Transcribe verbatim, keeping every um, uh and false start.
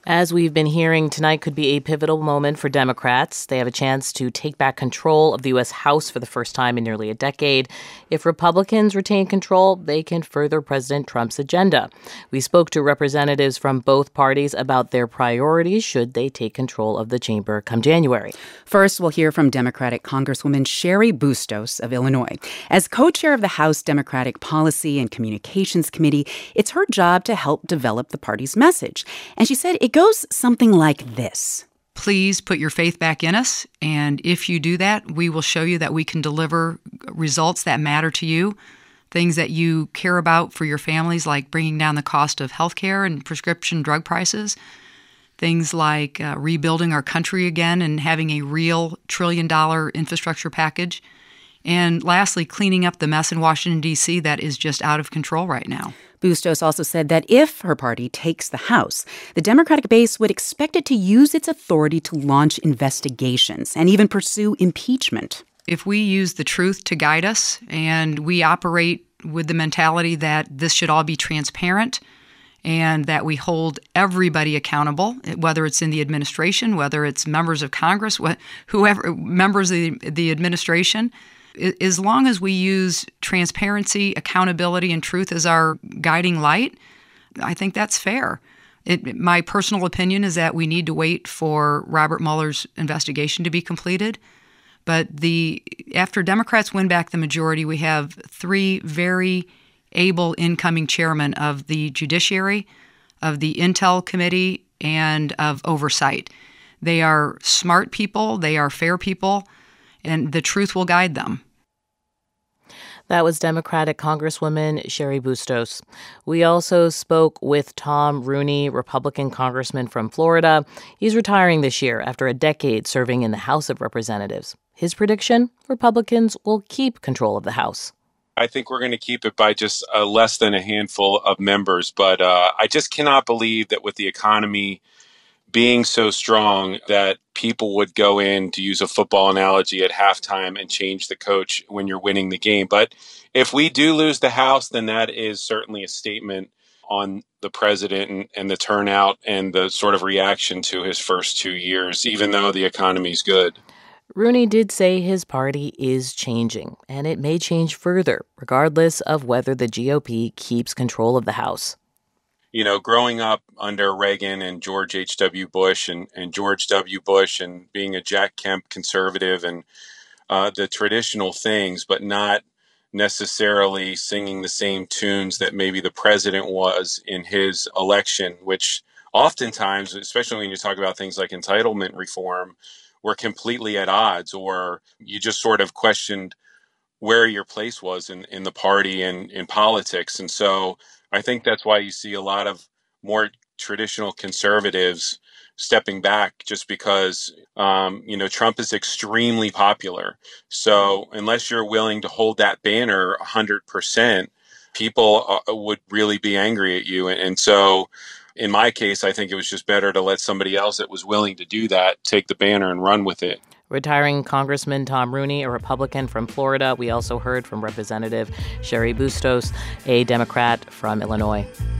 As we've been hearing, tonight could be a pivotal moment for Democrats. They have a chance to take back control of the U S. House for the first time in nearly a decade. If Republicans retain control, they can further President Trump's agenda. We spoke to representatives from both parties about their priorities should they take control of the chamber come January. First, we'll hear from Democratic Congresswoman Cheri Bustos of Illinois. As co-chair of the House Democratic Policy and Communications Committee, it's her job to help develop the party's message. And she said it goes something like this. Please put your faith back in us, and if you do that, we will show you that we can deliver results that matter to you, things that you care about for your families, like bringing down the cost of health care and prescription drug prices, things like uh, rebuilding our country again and having a real trillion-dollar infrastructure package, and lastly, cleaning up the mess in Washington, D C that is just out of control right now. Bustos also said that if her party takes the House, the Democratic base would expect it to use its authority to launch investigations and even pursue impeachment. If we use the truth to guide us and we operate with the mentality that this should all be transparent and that we hold everybody accountable, whether it's in the administration, whether it's members of Congress, whoever, members of the, the administration, as long as we use transparency, accountability, and truth as our guiding light, I think that's fair. It, my personal opinion is that we need to wait for Robert Mueller's investigation to be completed. But the after Democrats win back the majority, we have three very able incoming chairmen of the Judiciary, of the Intel Committee, and of Oversight. They are smart people. They are fair people. And the truth will guide them. That was Democratic Congresswoman Cheri Bustos. We also spoke with Tom Rooney, Republican congressman from Florida. He's retiring this year after a decade serving in the House of Representatives. His prediction? Republicans will keep control of the House. I think we're going to keep it by just uh, less than a handful of members. But uh, I just cannot believe that with the economy being so strong that people would go in, to use a football analogy, at halftime and change the coach when you're winning the game. But if we do lose the House, then that is certainly a statement on the president and, and the turnout and the sort of reaction to his first two years, even though the economy's good. Rooney did say his party is changing, and it may change further, regardless of whether the G O P keeps control of the House. You know, growing up under Reagan and George H W. Bush and, and George W. Bush and being a Jack Kemp conservative and uh, the traditional things, but not necessarily singing the same tunes that maybe the president was in his election, which oftentimes, especially when you talk about things like entitlement reform, were completely at odds, or you just sort of questioned where your place was in, in the party and in politics. And so I think that's why you see a lot of more traditional conservatives stepping back, just because, um, you know, Trump is extremely popular. So unless you're willing to hold that banner one hundred percent, people uh, would really be angry at you. And, and so in my case, I think it was just better to let somebody else that was willing to do that take the banner and run with it. Retiring Congressman Tom Rooney, a Republican from Florida. We also heard from Representative Cheri Bustos, a Democrat from Illinois.